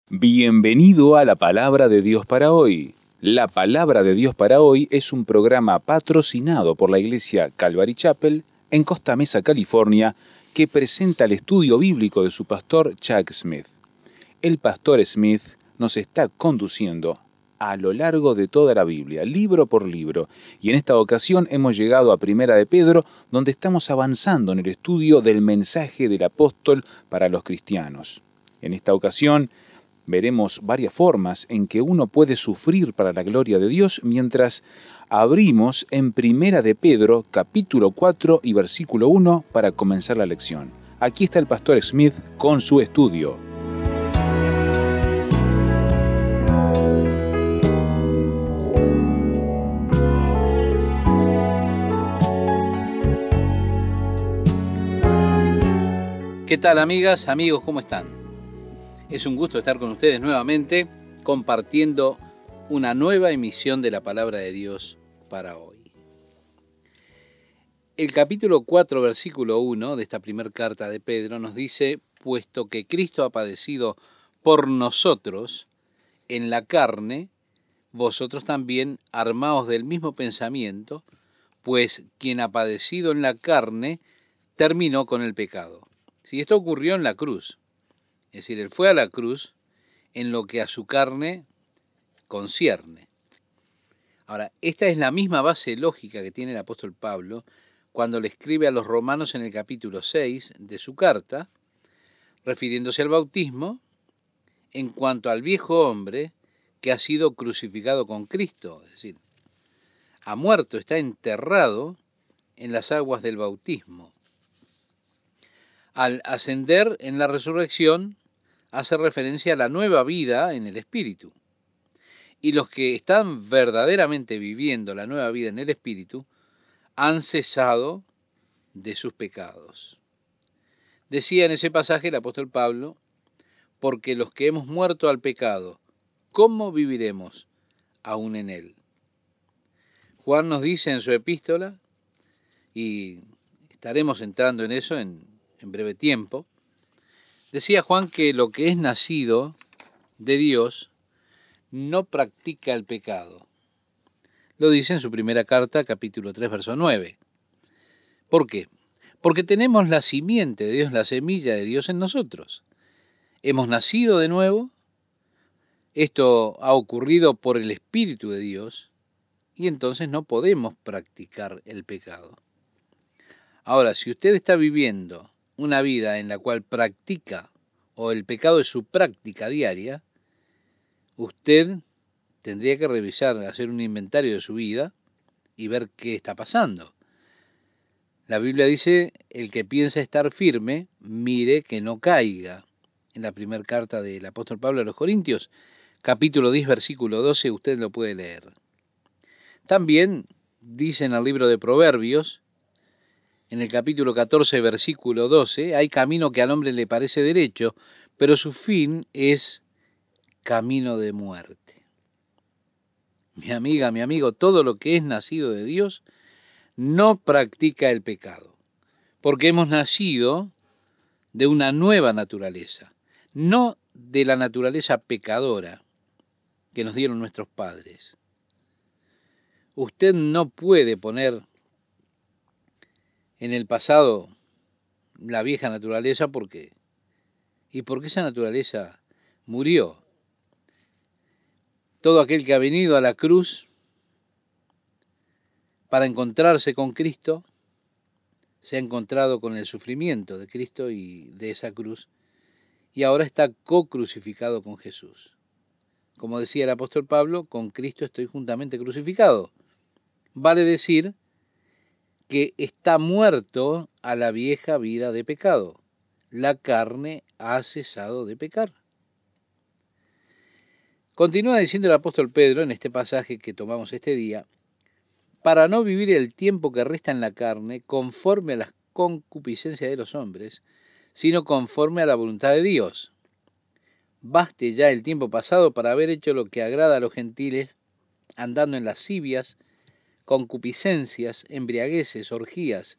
Bienvenido a la Palabra de Dios para hoy. La Palabra de Dios para hoy es un programa patrocinado por la Iglesia Calvary Chapel en Costa Mesa, California, que presenta el estudio bíblico de su pastor Chuck Smith. El pastor Smith nos está conduciendo a lo largo de toda la Biblia, libro por libro, y en esta ocasión hemos llegado a Primera de Pedro, donde estamos avanzando en el estudio del mensaje del apóstol para los cristianos. En esta ocasión veremos varias formas en que uno puede sufrir para la gloria de Dios mientras abrimos en Primera de Pedro, capítulo 4 y versículo 1 para comenzar la lección. Aquí está el pastor Smith con su estudio. ¿Qué tal, amigas, amigos? ¿Cómo están? Es un gusto estar con ustedes nuevamente compartiendo una nueva emisión de la Palabra de Dios para hoy. El capítulo 4, versículo 1 de esta primera carta de Pedro nos dice: puesto que Cristo ha padecido por nosotros en la carne, vosotros también armaos del mismo pensamiento, pues quien ha padecido en la carne terminó con el pecado. Si esto ocurrió en la cruz, es decir, Él fue a la cruz en lo que a su carne concierne. Ahora, esta es la misma base lógica que tiene el apóstol Pablo cuando le escribe a los romanos en el capítulo 6 de su carta, refiriéndose al bautismo, en cuanto al viejo hombre que ha sido crucificado con Cristo, es decir, ha muerto, está enterrado en las aguas del bautismo. Al ascender en la resurrección, hace referencia a la nueva vida en el Espíritu. Y los que están verdaderamente viviendo la nueva vida en el Espíritu han cesado de sus pecados. Decía en ese pasaje el apóstol Pablo: porque los que hemos muerto al pecado, ¿cómo viviremos aún en él? Juan nos dice en su epístola, y estaremos entrando en eso en breve tiempo, decía Juan que lo que es nacido de Dios no practica el pecado. Lo dice en su primera carta, capítulo 3, verso 9. ¿Por qué? Porque tenemos la simiente de Dios, la semilla de Dios en nosotros. Hemos nacido de nuevo, esto ha ocurrido por el Espíritu de Dios, y entonces no podemos practicar el pecado. Ahora, si usted está viviendo una vida en la cual practica, o el pecado es su práctica diaria, usted tendría que revisar, hacer un inventario de su vida y ver qué está pasando. La Biblia dice: el que piensa estar firme, mire que no caiga. En la primera carta del apóstol Pablo a los Corintios, capítulo 10, versículo 12, usted lo puede leer. También dice en el libro de Proverbios, en el capítulo 14, versículo 12, hay camino que al hombre le parece derecho, pero su fin es camino de muerte. Mi amiga, mi amigo, todo lo que es nacido de Dios no practica el pecado, porque hemos nacido de una nueva naturaleza, no de la naturaleza pecadora que nos dieron nuestros padres. Usted no puede poner en el pasado la vieja naturaleza porque esa naturaleza murió. Todo aquel que ha venido a la cruz para encontrarse con Cristo se ha encontrado con el sufrimiento de Cristo y de esa cruz, y ahora está co-crucificado con Jesús. Como decía el apóstol Pablo, con Cristo estoy juntamente crucificado. Vale decir que está muerto a la vieja vida de pecado. La carne ha cesado de pecar. Continúa diciendo el apóstol Pedro en este pasaje que tomamos este día: para no vivir el tiempo que resta en la carne conforme a las concupiscencias de los hombres, sino conforme a la voluntad de Dios. Baste ya el tiempo pasado para haber hecho lo que agrada a los gentiles, andando en lascivias, concupiscencias, embriagueces, orgías,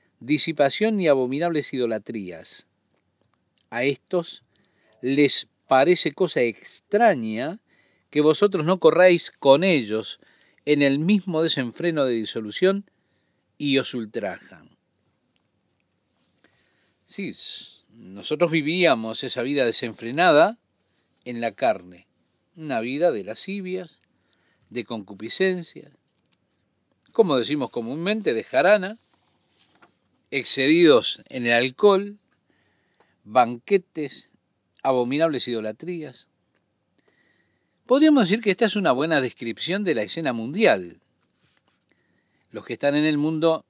disipación y abominables idolatrías. A estos les parece cosa extraña que vosotros no corráis con ellos en el mismo desenfreno de disolución y os ultrajan. Sí, nosotros vivíamos esa vida desenfrenada en la carne, una vida de lascivias, de concupiscencias, como decimos comúnmente, de jarana, excedidos en el alcohol, banquetes, abominables idolatrías. Podríamos decir que esta es una buena descripción de la escena mundial. Los que están en el mundo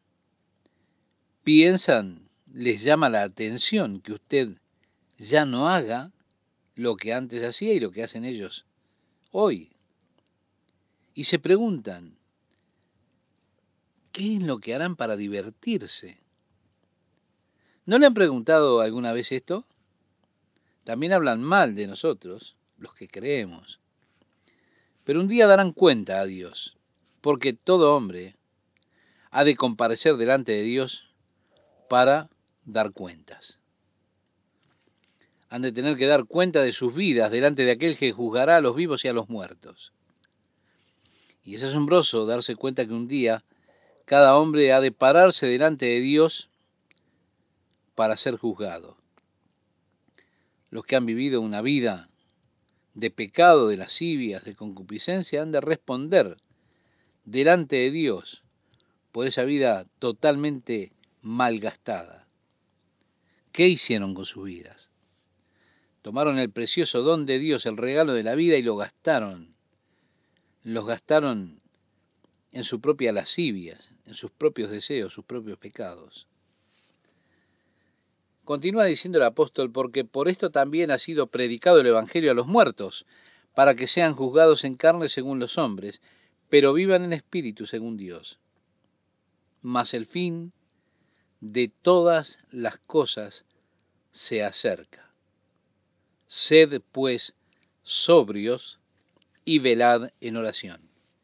piensan, les llama la atención que usted ya no haga lo que antes hacía y lo que hacen ellos hoy. Y se preguntan, ¿qué es lo que harán para divertirse? ¿No le han preguntado alguna vez esto? También hablan mal de nosotros, los que creemos. Pero un día darán cuenta a Dios, porque todo hombre ha de comparecer delante de Dios para dar cuentas. Han de tener que dar cuenta de sus vidas delante de aquel que juzgará a los vivos y a los muertos. Y es asombroso darse cuenta que un día cada hombre ha de pararse delante de Dios para ser juzgado. Los que han vivido una vida de pecado, de lascivias, de concupiscencia, han de responder delante de Dios por esa vida totalmente malgastada. ¿Qué hicieron con sus vidas? Tomaron el precioso don de Dios, el regalo de la vida, y lo gastaron. Los gastaron en su propia lascivia, en sus propios deseos, sus propios pecados. Continúa diciendo el apóstol, porque por esto también ha sido predicado el Evangelio a los muertos, para que sean juzgados en carne según los hombres, pero vivan en espíritu según Dios. Mas el fin de todas las cosas se acerca. Sed, pues, sobrios y velad en oración.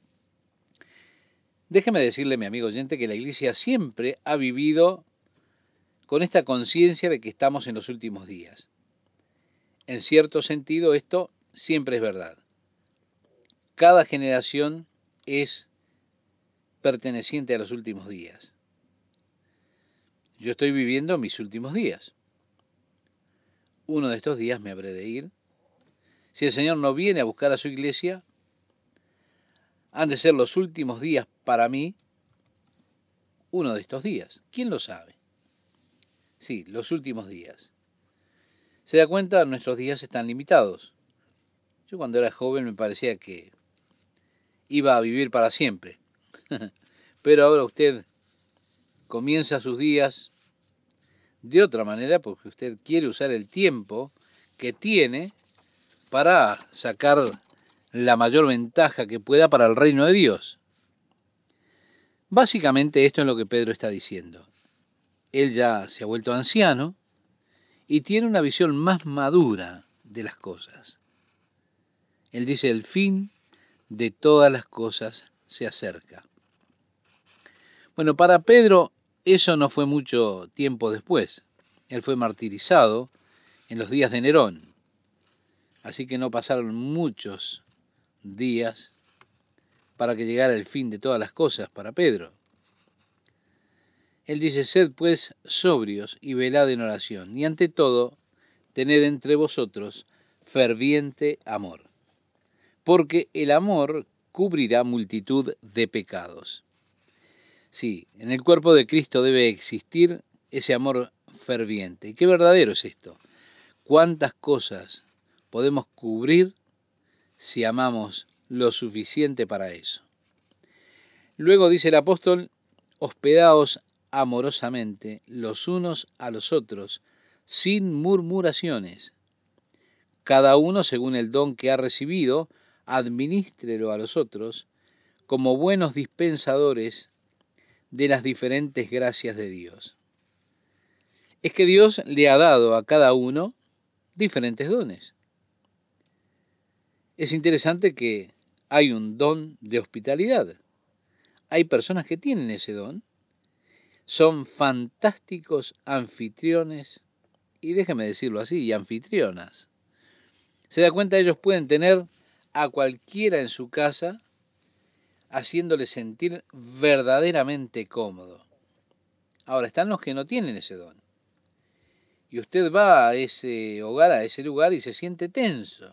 Déjeme decirle, mi amigo oyente, que la Iglesia siempre ha vivido con esta conciencia de que estamos en los últimos días. En cierto sentido, esto siempre es verdad. Cada generación es perteneciente a los últimos días. Yo estoy viviendo mis últimos días. Uno de estos días me habré de ir. Si el Señor no viene a buscar a su iglesia, han de ser los últimos días para mí, uno de estos días. ¿Quién lo sabe? Sí, los últimos días. ¿Se da cuenta? Nuestros días están limitados. Yo cuando era joven me parecía que iba a vivir para siempre. Pero ahora usted comienza sus días de otra manera porque usted quiere usar el tiempo que tiene para sacar la mayor ventaja que pueda para el reino de Dios. Básicamente esto es lo que Pedro está diciendo. Él ya se ha vuelto anciano y tiene una visión más madura de las cosas. Él dice, el fin de todas las cosas se acerca. Bueno, para Pedro eso no fue mucho tiempo después. Él fue martirizado en los días de Nerón. Así que no pasaron muchos días para que llegara el fin de todas las cosas para Pedro. Él dice, sed pues sobrios y velad en oración, y ante todo, tened entre vosotros ferviente amor, porque el amor cubrirá multitud de pecados. Sí, en el cuerpo de Cristo debe existir ese amor ferviente. ¿Y qué verdadero es esto? ¿Cuántas cosas podemos cubrir si amamos lo suficiente para eso? Luego dice el apóstol, hospedaos amorosamente los unos a los otros, sin murmuraciones. Cada uno, según el don que ha recibido, adminístrelo a los otros, como buenos dispensadores de las diferentes gracias de Dios. Es que Dios le ha dado a cada uno diferentes dones. Es interesante que hay un don de hospitalidad. Hay personas que tienen ese don. Son fantásticos anfitriones, y déjeme decirlo así, y anfitrionas. Se da cuenta, ellos pueden tener a cualquiera en su casa, haciéndole sentir verdaderamente cómodo. Ahora, están los que no tienen ese don. Y usted va a ese hogar, a ese lugar, y se siente tenso.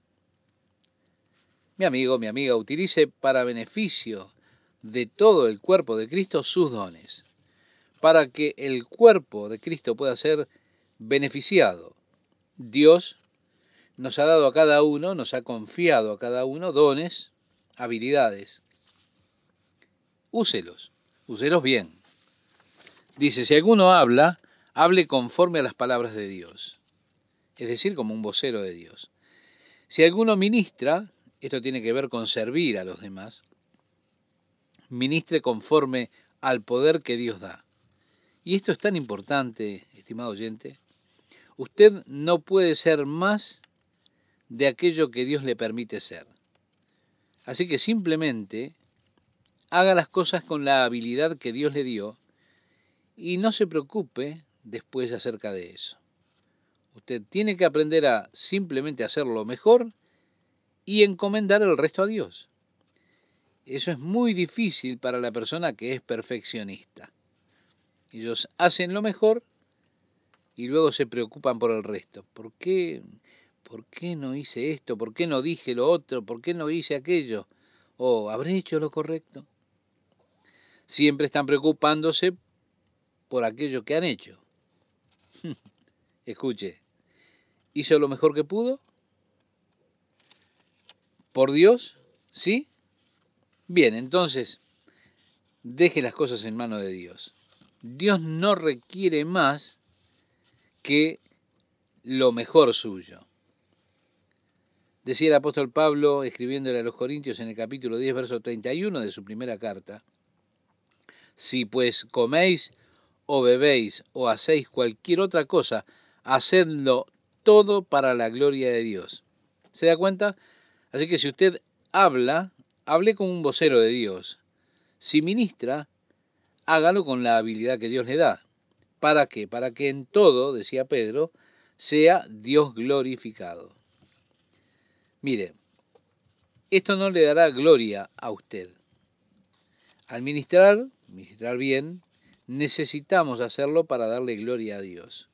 Mi amigo, mi amiga, utilice para beneficio de todo el cuerpo de Cristo sus dones, para que el cuerpo de Cristo pueda ser beneficiado. Dios nos ha dado a cada uno, nos ha confiado a cada uno dones, habilidades. Úselos, úselos bien. Dice, si alguno habla, hable conforme a las palabras de Dios, es decir, como un vocero de Dios. Si alguno ministra, esto tiene que ver con servir a los demás, ministre conforme al poder que Dios da. Y esto es tan importante, estimado oyente. Usted no puede ser más de aquello que Dios le permite ser. Así que simplemente haga las cosas con la habilidad que Dios le dio y no se preocupe después acerca de eso. Usted tiene que aprender a simplemente hacerlo mejor y encomendar el resto a Dios. Eso es muy difícil para la persona que es perfeccionista. Ellos hacen lo mejor y luego se preocupan por el resto. ¿Por qué no hice esto? ¿Por qué no dije lo otro? ¿Por qué no hice aquello? ¿O habré hecho lo correcto? Siempre están preocupándose por aquello que han hecho. Escuche, ¿hizo lo mejor que pudo? ¿Por Dios? ¿Sí? Bien, entonces, deje las cosas en manos de Dios. Dios no requiere más que lo mejor suyo. Decía el apóstol Pablo, escribiéndole a los Corintios en el capítulo 10, verso 31 de su primera carta, si pues coméis o bebéis o hacéis cualquier otra cosa, hacedlo todo para la gloria de Dios. ¿Se da cuenta? Así que si usted habla, hable como un vocero de Dios. Si ministra, hágalo con la habilidad que Dios le da. ¿Para qué? Para que en todo, decía Pedro, sea Dios glorificado. Mire, esto no le dará gloria a usted. Al ministrar bien, necesitamos hacerlo para darle gloria a Dios.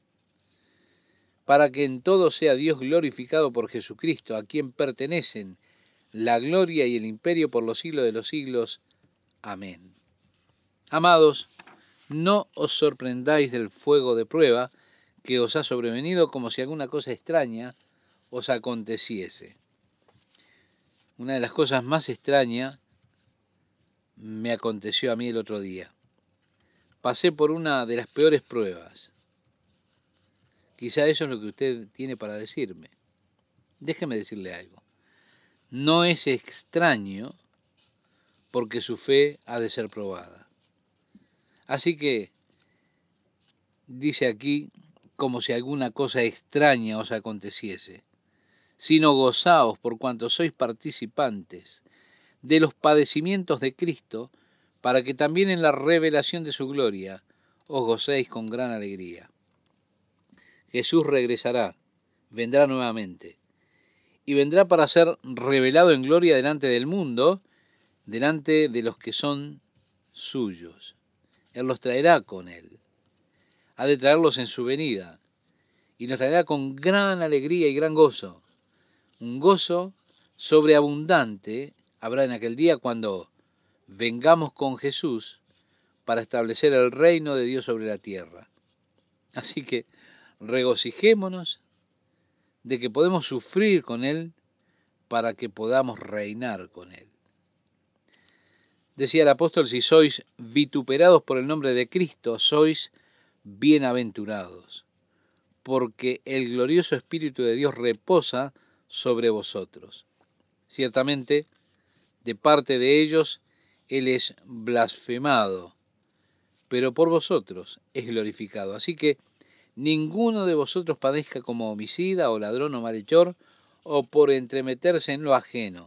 Para que en todo sea Dios glorificado por Jesucristo, a quien pertenecen la gloria y el imperio por los siglos de los siglos. Amén. Amados, no os sorprendáis del fuego de prueba que os ha sobrevenido como si alguna cosa extraña os aconteciese. Una de las cosas más extrañas me aconteció a mí el otro día. Pasé por una de las peores pruebas. Quizá eso es lo que usted tiene para decirme. Déjeme decirle algo. No es extraño porque su fe ha de ser probada. Así que dice aquí como si alguna cosa extraña os aconteciese, sino gozaos por cuanto sois participantes de los padecimientos de Cristo, para que también en la revelación de su gloria os gocéis con gran alegría. Jesús regresará, vendrá nuevamente, y vendrá para ser revelado en gloria delante del mundo, delante de los que son suyos. Él los traerá con él. Ha de traerlos en su venida, y los traerá con gran alegría y gran gozo. Un gozo sobreabundante habrá en aquel día cuando vengamos con Jesús para establecer el reino de Dios sobre la tierra. Así que regocijémonos de que podemos sufrir con Él para que podamos reinar con Él. Decía el apóstol, si sois vituperados por el nombre de Cristo, sois bienaventurados, porque el glorioso Espíritu de Dios reposa sobre vosotros. Ciertamente, de parte de ellos, Él es blasfemado, pero por vosotros es glorificado. Así que ninguno de vosotros padezca como homicida o ladrón o malhechor, o por entremeterse en lo ajeno.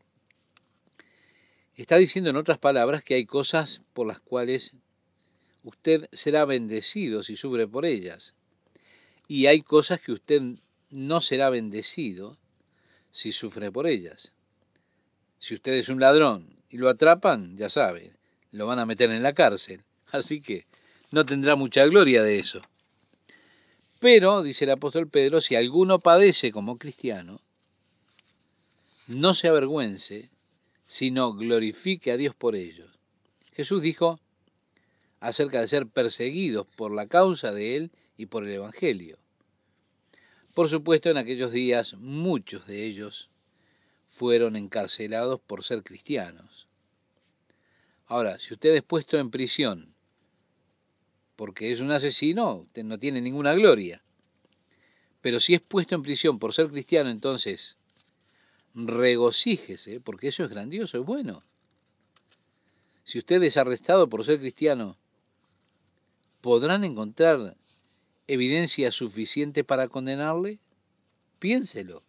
Está diciendo en otras palabras que hay cosas por las cuales usted será bendecido si sufre por ellas. Y hay cosas que usted no será bendecido si sufre por ellas. Si usted es un ladrón y lo atrapan, ya sabe, lo van a meter en la cárcel. Así que no tendrá mucha gloria de eso. Pero, dice el apóstol Pedro, si alguno padece como cristiano, no se avergüence, sino glorifique a Dios por ellos. Jesús dijo acerca de ser perseguidos por la causa de Él y por el Evangelio. Por supuesto, en aquellos días muchos de ellos fueron encarcelados por ser cristianos. Ahora, si usted es puesto en prisión porque es un asesino, usted no tiene ninguna gloria. Pero si es puesto en prisión por ser cristiano, entonces regocíjese, porque eso es grandioso, es bueno. Si usted es arrestado por ser cristiano, ¿podrán encontrar evidencia suficiente para condenarle? Piénselo.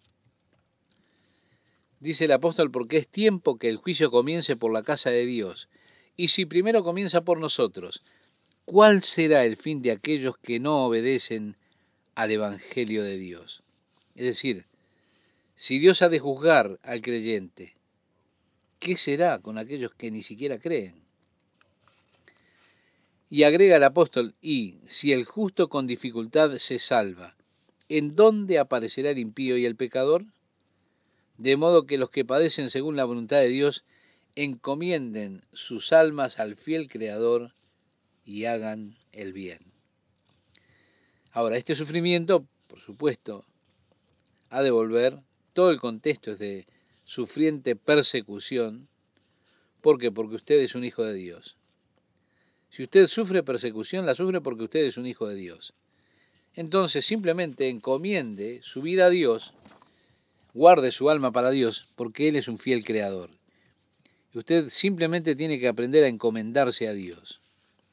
Dice el apóstol, porque es tiempo que el juicio comience por la casa de Dios. Y si primero comienza por nosotros, ¿cuál será el fin de aquellos que no obedecen al Evangelio de Dios? Es decir, si Dios ha de juzgar al creyente, ¿qué será con aquellos que ni siquiera creen? Y agrega el apóstol, y si el justo con dificultad se salva, ¿en dónde aparecerá el impío y el pecador? De modo que los que padecen según la voluntad de Dios encomienden sus almas al fiel Creador y hagan el bien. Ahora, este sufrimiento, por supuesto, ha de volver, todo el contexto es de sufriente persecución. ¿Por qué? Porque usted es un hijo de Dios. Si usted sufre persecución, la sufre porque usted es un hijo de Dios. Entonces simplemente encomiende su vida a Dios, guarde su alma para Dios, porque Él es un fiel creador. Y usted simplemente tiene que aprender a encomendarse a Dios.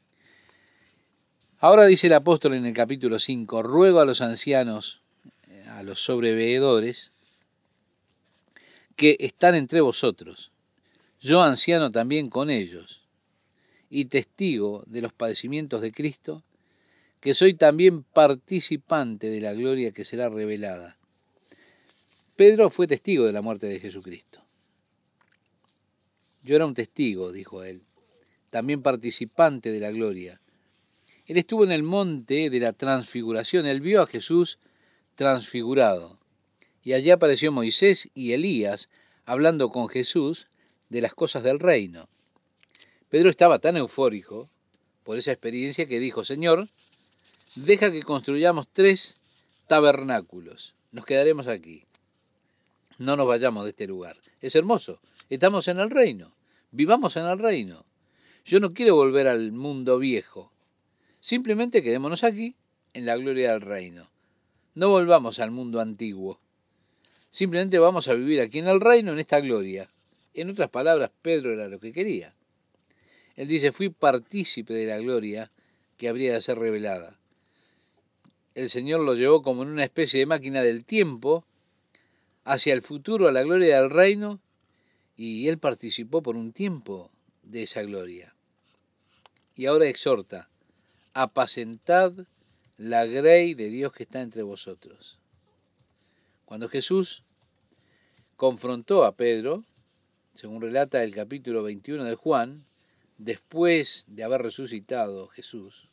Ahora dice el apóstol en el capítulo 5, ruego a los ancianos, a los sobreveedores, que están entre vosotros, yo anciano también con ellos, y testigo de los padecimientos de Cristo, que soy también participante de la gloria que será revelada. Pedro fue testigo de la muerte de Jesucristo. Yo era un testigo, dijo él, también participante de la gloria. Él estuvo en el monte de la transfiguración, él vio a Jesús transfigurado, y allí apareció Moisés y Elías hablando con Jesús de las cosas del reino. Pedro estaba tan eufórico por esa experiencia que dijo, Señor, deja que construyamos 3 tabernáculos, nos quedaremos aquí, no nos vayamos de este lugar. Es hermoso, estamos en el reino, vivamos en el reino. Yo no quiero volver al mundo viejo, simplemente quedémonos aquí en la gloria del reino. No volvamos al mundo antiguo, simplemente vamos a vivir aquí en el reino, en esta gloria. En otras palabras, Pedro era lo que quería. Él dice, fui partícipe de la gloria que habría de ser revelada. El Señor lo llevó como en una especie de máquina del tiempo hacia el futuro, a la gloria del reino, y él participó por un tiempo de esa gloria. Y ahora exhorta, apacentad la grey de Dios que está entre vosotros. Cuando Jesús confrontó a Pedro, según relata el capítulo 21 de Juan, después de haber resucitado Jesús,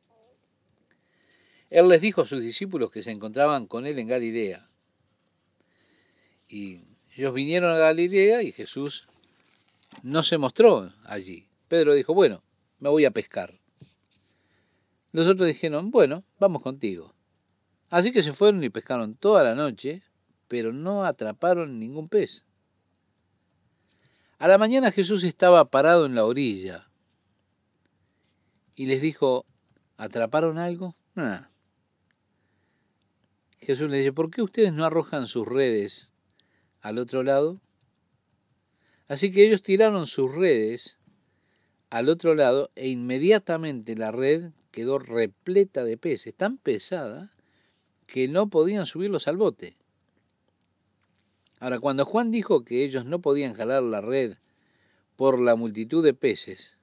él les dijo a sus discípulos que se encontraban con él en Galilea. Y ellos vinieron a Galilea y Jesús no se mostró allí. Pedro dijo, bueno, me voy a pescar. Los otros dijeron, bueno, vamos contigo. Así que se fueron y pescaron toda la noche, pero no atraparon ningún pez. A la mañana Jesús estaba parado en la orilla y les dijo, ¿atraparon algo? Nada. Jesús les dice, ¿por qué ustedes no arrojan sus redes al otro lado? Así que ellos tiraron sus redes al otro lado e inmediatamente la red quedó repleta de peces, tan pesada que no podían subirlos al bote. Ahora, cuando Juan dijo que ellos no podían jalar la red por la multitud de peces,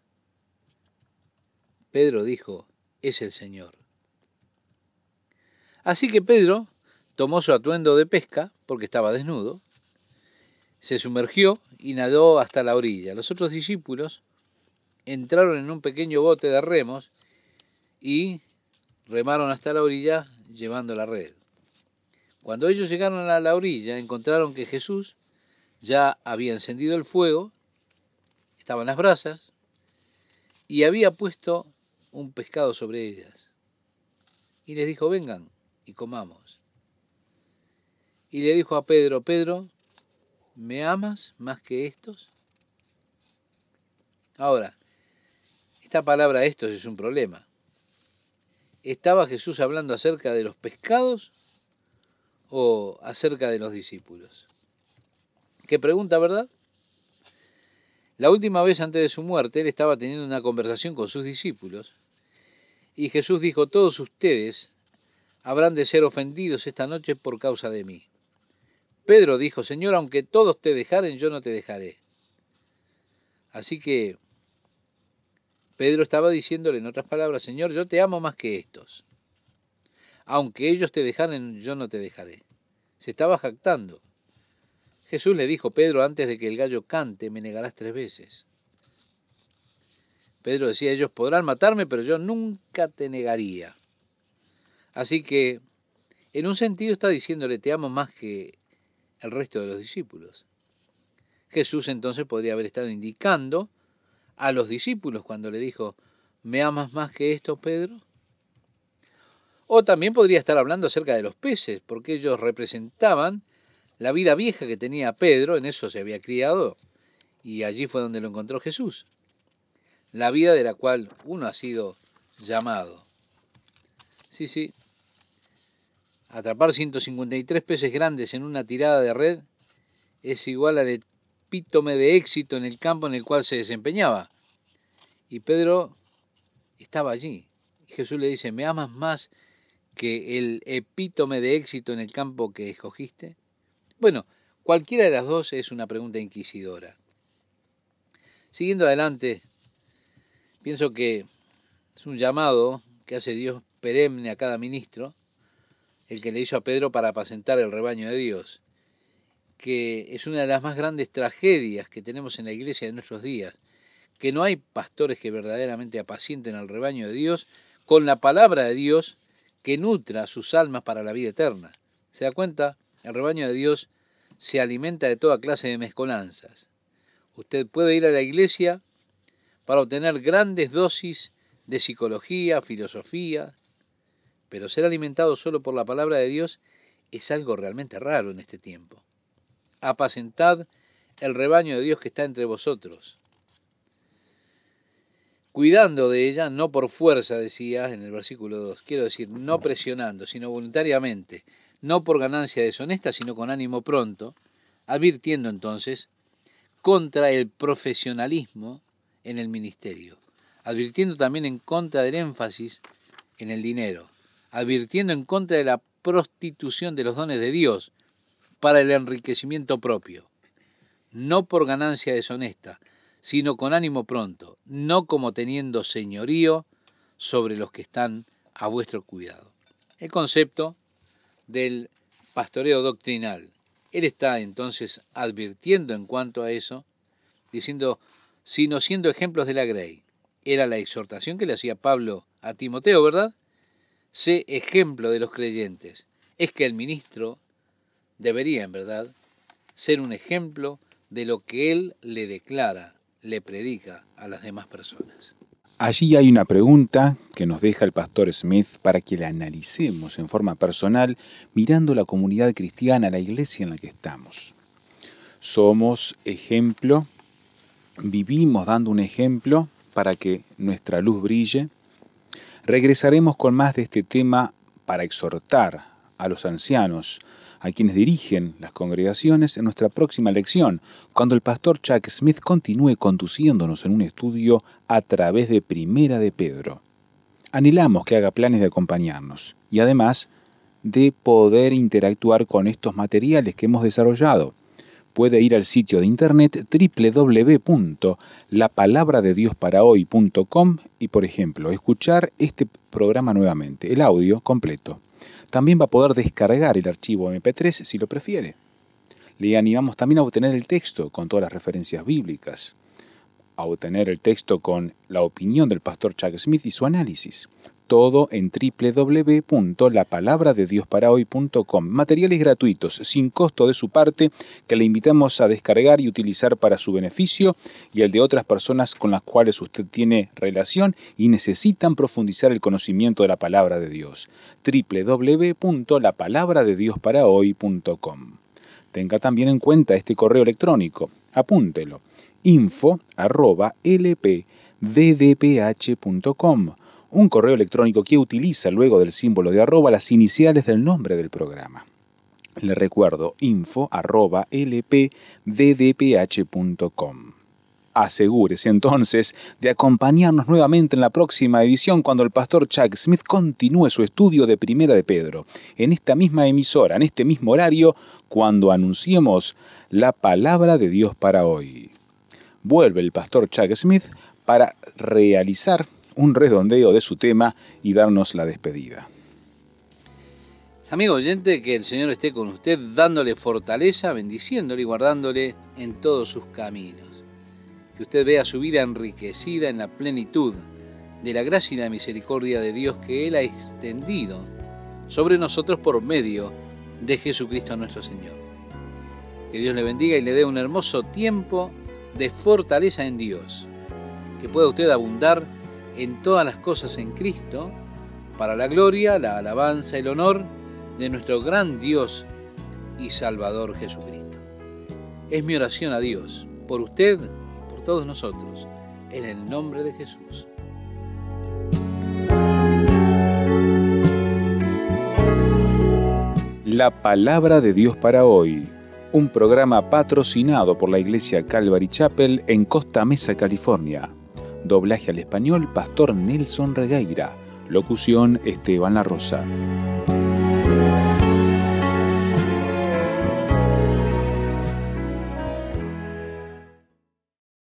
Pedro dijo, es el Señor. Así que Pedro tomó su atuendo de pesca, porque estaba desnudo, Se sumergió y nadó hasta la orilla. Los otros discípulos entraron en un pequeño bote de remos y remaron hasta la orilla llevando la red. Cuando ellos llegaron a la orilla, encontraron que Jesús ya había encendido el fuego, estaban las brasas, y había puesto un pescado sobre ellas. Y les dijo, vengan y comamos. Y le dijo a Pedro, Pedro, ¿me amas más que estos? Ahora, esta palabra estos es un problema. ¿Estaba Jesús hablando acerca de los pescados o acerca de los discípulos? ¿Qué pregunta, verdad? La última vez antes de su muerte, él estaba teniendo una conversación con sus discípulos y Jesús dijo, todos ustedes habrán de ser ofendidos esta noche por causa de mí. Pedro dijo, Señor, aunque todos te dejaren, yo no te dejaré. Así que Pedro estaba diciéndole en otras palabras, Señor, yo te amo más que estos. Aunque ellos te dejaren, yo no te dejaré. Se estaba jactando. Jesús le dijo, Pedro, antes de que el gallo cante, me negarás 3 veces. Pedro decía, ellos podrán matarme, pero yo nunca te negaría. Así que, en un sentido está diciéndole, te amo más que el resto de los discípulos. Jesús entonces podría haber estado indicando a los discípulos cuando le dijo, ¿me amas más que esto, Pedro? O también podría estar hablando acerca de los peces, porque ellos representaban la vida vieja que tenía Pedro, en eso se había criado, y allí fue donde lo encontró Jesús. La vida de la cual uno ha sido llamado. Sí. Atrapar 153 peces grandes en una tirada de red es igual al epítome de éxito en el campo en el cual se desempeñaba. Y Pedro estaba allí. Y Jesús le dice, ¿me amas más que el epítome de éxito en el campo que escogiste? Bueno, cualquiera de las dos es una pregunta inquisidora. Siguiendo adelante, pienso que es un llamado que hace Dios perenne a cada ministro, el que le hizo a Pedro para apacentar el rebaño de Dios, que es una de las más grandes tragedias que tenemos en la iglesia de nuestros días, que no hay pastores que verdaderamente apacienten al rebaño de Dios con la palabra de Dios que nutra sus almas para la vida eterna. ¿Se da cuenta? El rebaño de Dios se alimenta de toda clase de mezcolanzas. Usted puede ir a la iglesia para obtener grandes dosis de psicología, filosofía, pero ser alimentado solo por la palabra de Dios es algo realmente raro en este tiempo. Apacentad el rebaño de Dios que está entre vosotros, cuidando de ella, no por fuerza, decía en el versículo 2, quiero decir, no presionando, sino voluntariamente, no por ganancia deshonesta, sino con ánimo pronto, advirtiendo entonces contra el profesionalismo en el ministerio, advirtiendo también en contra del énfasis en el dinero, advirtiendo en contra de la prostitución de los dones de Dios para el enriquecimiento propio, no por ganancia deshonesta, sino con ánimo pronto, no como teniendo señorío sobre los que están a vuestro cuidado. El concepto del pastoreo doctrinal. Él está entonces advirtiendo en cuanto a eso, diciendo, sino siendo ejemplos de la grey. Era la exhortación que le hacía Pablo a Timoteo, ¿verdad? Sé ejemplo de los creyentes. Es que el ministro debería, en verdad, ser un ejemplo de lo que él le declara, le predica a las demás personas. Allí hay una pregunta que nos deja el pastor Smith para que la analicemos en forma personal mirando la comunidad cristiana, la iglesia en la que estamos. ¿Somos ejemplo? ¿Vivimos dando un ejemplo para que nuestra luz brille? Regresaremos con más de este tema para exhortar a los ancianos, a quienes dirigen las congregaciones en nuestra próxima lección, cuando el pastor Chuck Smith continúe conduciéndonos en un estudio a través de Primera de Pedro. Anhelamos que haga planes de acompañarnos y además de poder interactuar con estos materiales que hemos desarrollado. Puede ir al sitio de internet www.lapalabradediosparahoy.com y, por ejemplo, escuchar este programa nuevamente, el audio completo. También va a poder descargar el archivo MP3 si lo prefiere. Le animamos también a obtener el texto con todas las referencias bíblicas, a obtener el texto con la opinión del pastor Chuck Smith y su análisis. Todo en www.lapalabradediosparahoy.com. Materiales gratuitos, sin costo de su parte, que le invitamos a descargar y utilizar para su beneficio y el de otras personas con las cuales usted tiene relación y necesitan profundizar el conocimiento de la palabra de Dios. www.lapalabradediosparahoy.com. Tenga también en cuenta este correo electrónico. Apúntelo. info@lpddph.com. Un correo electrónico que utiliza luego del símbolo de arroba las iniciales del nombre del programa. Le recuerdo, info@lpddph.com. Asegúrese entonces de acompañarnos nuevamente en la próxima edición cuando el pastor Chuck Smith continúe su estudio de Primera de Pedro, en esta misma emisora, en este mismo horario, cuando anunciemos la palabra de Dios para hoy. Vuelve el pastor Chuck Smith para realizar un redondeo de su tema y darnos la despedida. Amigo oyente, que el Señor esté con usted, dándole fortaleza, bendiciéndole y guardándole en todos sus caminos. Que usted vea su vida enriquecida en la plenitud de la gracia y la misericordia de Dios que Él ha extendido sobre nosotros por medio de Jesucristo nuestro Señor. Que Dios le bendiga y le dé un hermoso tiempo de fortaleza en Dios. Que pueda usted abundar en todas las cosas en Cristo, para la gloria, la alabanza y el honor de nuestro gran Dios y Salvador Jesucristo. Es mi oración a Dios, por usted y por todos nosotros, en el nombre de Jesús. La palabra de Dios para hoy. Un programa patrocinado por la Iglesia Calvary Chapel en Costa Mesa, California. Doblaje al español, Pastor Nelson Regueira. Locución, Esteban La Rosa.